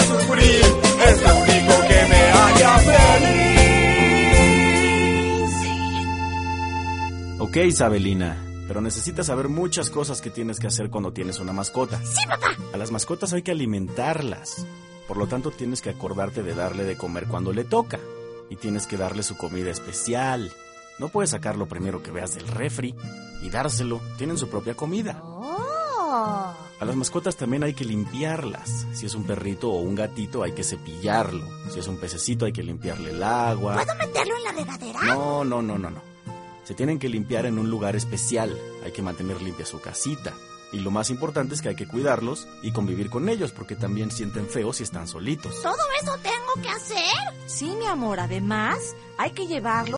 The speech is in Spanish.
sufrir, es lo único que me haría feliz. Ok, Isabelina, pero necesitas saber muchas cosas que tienes que hacer cuando tienes una mascota. ¡Sí, papá! A las mascotas hay que alimentarlas. Por lo tanto, tienes que acordarte de darle de comer cuando le toca. Y tienes que darle su comida especial. No puedes sacar lo primero que veas del refri y dárselo. Tienen su propia comida. ¡Oh! A las mascotas también hay que limpiarlas. Si es un perrito o un gatito, hay que cepillarlo. Si es un pececito, hay que limpiarle el agua. ¿Puedo meterlo en la regadera? No. Se tienen que limpiar en un lugar especial. Hay que mantener limpia su casita. Y lo más importante es que hay que cuidarlos y convivir con ellos, porque también sienten feo si están solitos. ¿Todo eso tengo que hacer? Sí, mi amor, además hay que llevarlo